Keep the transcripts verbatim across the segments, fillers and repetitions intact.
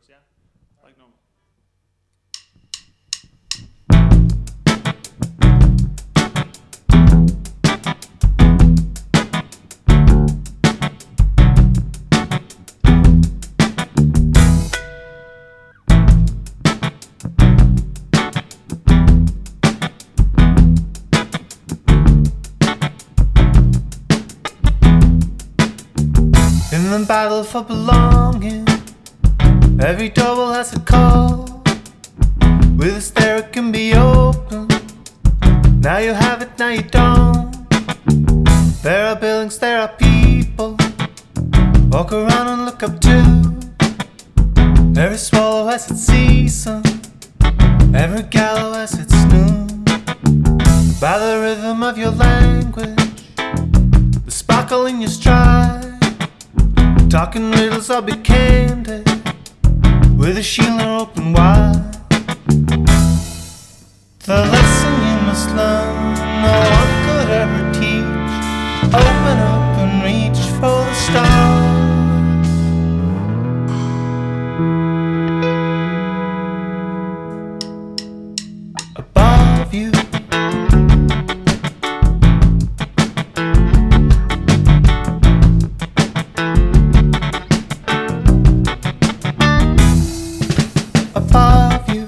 chorus, yeah? Like normal. In the battle for belonging, every double has a call. With a stare it can be open. Now you have it, now you don't. There are buildings, there are people. Walk around and look up to. Every swallow has its season. Every gallows has its noon. By the rhythm of your language, the sparkle in your stride. Talking riddles, I'll be candid, with a shield open wide. The lesson you must learn, no one could ever teach. Open up and reach for the stars. Above you, above you.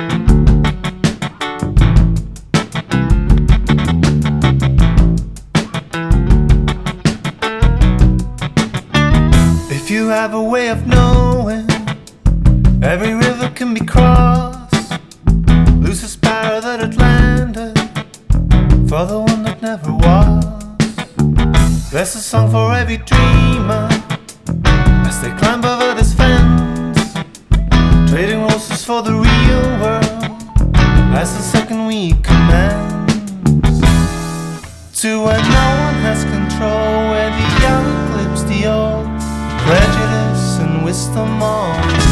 If you have a way of knowing, every river can be crossed. Lose the sparrow that had landed for the one that never was. There's a song for every dreamer as they climb over this fence, trading roses for the real world as the second week commences. To where no one has control, where the young eclipse the old, prejudice and wisdom all